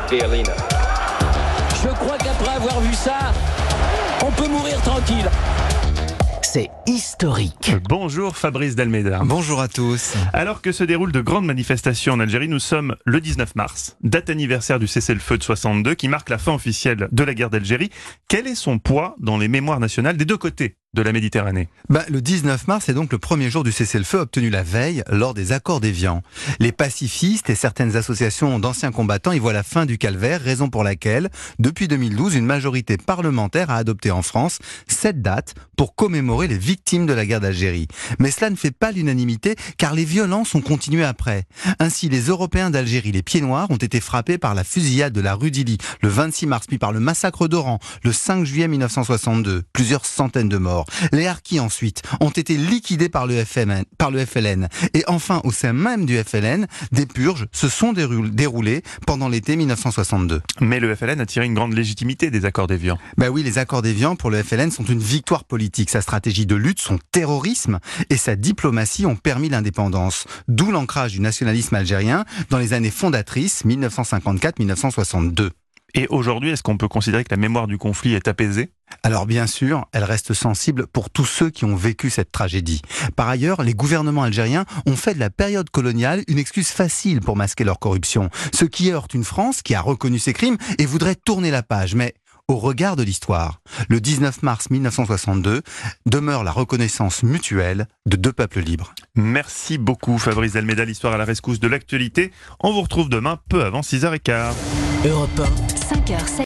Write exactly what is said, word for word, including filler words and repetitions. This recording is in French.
et Alina. Je crois qu'après avoir vu ça, on peut mourir tranquille. C'est historique. Bonjour Fabrice Delméda. Bonjour à tous. Alors que se déroulent de grandes manifestations en Algérie, nous sommes le dix-neuf mars, date anniversaire du cessez-le-feu de soixante-deux qui marque la fin officielle de la guerre d'Algérie. Quel est son poids dans les mémoires nationales des deux côtés de la Méditerranée? Bah, le dix-neuf mars est donc le premier jour du cessez-le-feu obtenu la veille lors des accords d'Évian. Les pacifistes et certaines associations d'anciens combattants y voient la fin du calvaire, raison pour laquelle, depuis deux mille douze, une majorité parlementaire a adopté en France cette date pour commémorer les victimes de la guerre d'Algérie. Mais cela ne fait pas l'unanimité car les violences ont continué après. Ainsi, les Européens d'Algérie, les Pieds Noirs, ont été frappés par la fusillade de la rue d'Illy le vingt-six mars, puis par le massacre d'Oran le cinq juillet mille neuf cent soixante-deux. Plusieurs centaines de morts. Les Harkis ensuite ont été liquidés par le, F M N, par le F L N. Et enfin, au sein même du F L N, des purges se sont déroulées pendant l'été mille neuf cent soixante-deux. Mais le F L N a tiré une grande légitimité des accords d'Évian. Ben oui, les accords d'Évian pour le F L N sont une victoire politique. Sa stratégie de lutte, son terrorisme et sa diplomatie ont permis l'indépendance. D'où l'ancrage du nationalisme algérien dans les années fondatrices mille neuf cent cinquante-quatre mille neuf cent soixante-deux. Et aujourd'hui, est-ce qu'on peut considérer que la mémoire du conflit est apaisée ? Alors bien sûr, elle reste sensible pour tous ceux qui ont vécu cette tragédie. Par ailleurs, les gouvernements algériens ont fait de la période coloniale une excuse facile pour masquer leur corruption. Ce qui heurte une France qui a reconnu ses crimes et voudrait tourner la page. Mais au regard de l'histoire, le dix-neuf mars mille neuf cent soixante-deux demeure la reconnaissance mutuelle de deux peuples libres. Merci beaucoup Fabrice Delméda, l'histoire à la rescousse de l'actualité. On vous retrouve demain peu avant six heures quinze. Europe un. cinq heures